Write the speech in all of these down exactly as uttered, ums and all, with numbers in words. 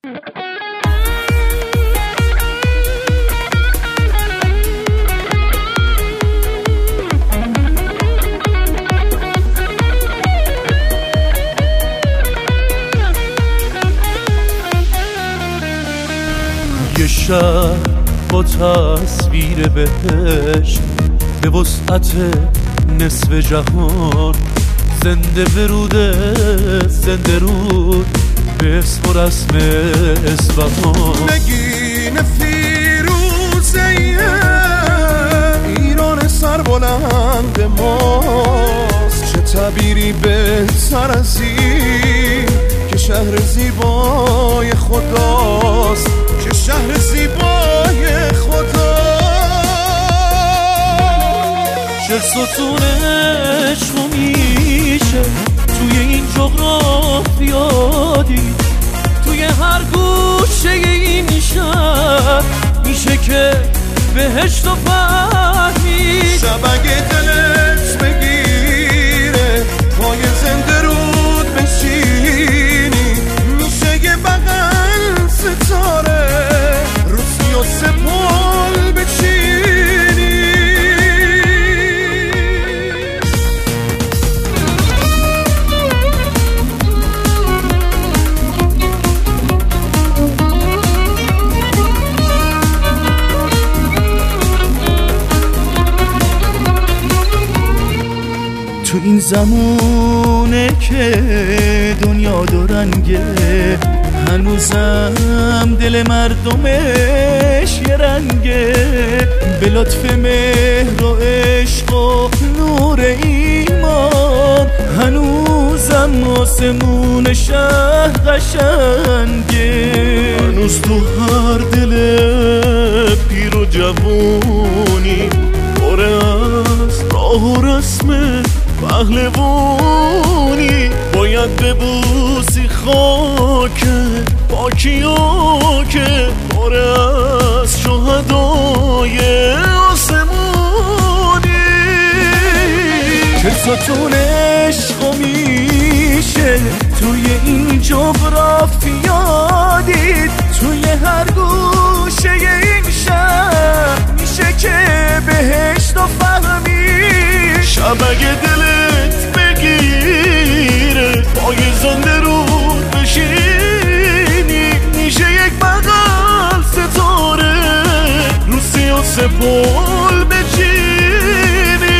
یه شهر با تصویر بهشت به وسعت نصف جهان، زنده بروده زنده رود به اسم و رسم اصفهان. نگین فیروزه ایران سربلند ماست، چه تعبیری بهتر از این که شهر زیبای خداست، که شهر زیبای خداست. شعر ستونش رو میشه توی این جغرافیا دید، توی هر گوشه این شهر میشه که بهشت و فهمید. شب اگه دلت بگیره پای زنده رود بشینی، میشه یه بغل ستاره رو سی و سپال بچینی. تو این زمونه که دنیا دو رنگه، هنوزم دل مردمش یه رنگه. به لطف مهر و عشق و نور ایمان، هنوزم آسمون شهر قشنگه. هنوز تو هر دل پیر و جوونی پره از راه و رسم پهلوانی، باید ببوسی خاک پاکیو که پاره از شهدای آسمانی. که ستون عشق میشه توی این جغرافیا دید، توی هر گوشه این شهر میشه که بهشت و فهمید. شب اگه دلت بگیره پای زنده رود بشینی، میشه یک بغل ستاره رو سی و سپال بچینی.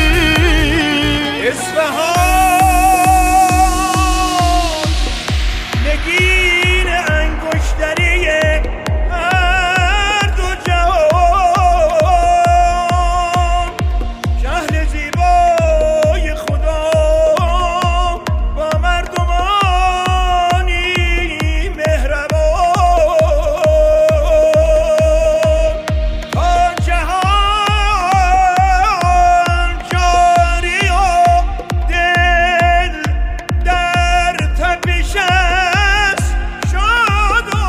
اصفهان نگین انگشتری هر دو جهان، شهر زیبای خدا با مردمانی مهربان. تا جهان جاری و دل در تپش است، شاد و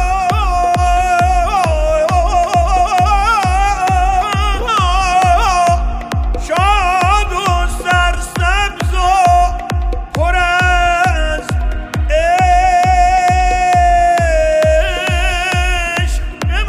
شاد و سرسبز و پر از عشق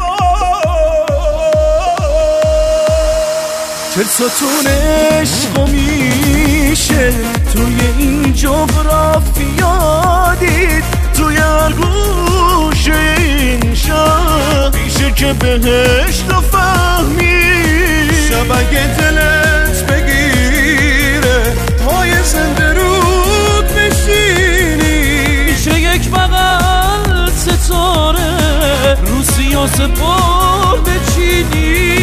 بمان. چل ستون عشق میشه توی این جغرافیا دید، توی هر گوشه این شهر میشه که بهشت و فهمید. شب اگه دلت بگیره پای زنده رود بشینی، میشه یک بغل ستاره رو سی و سپال بچینی.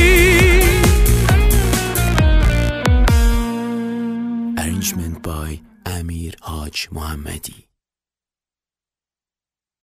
Arrangement by امیر حاج محمدی.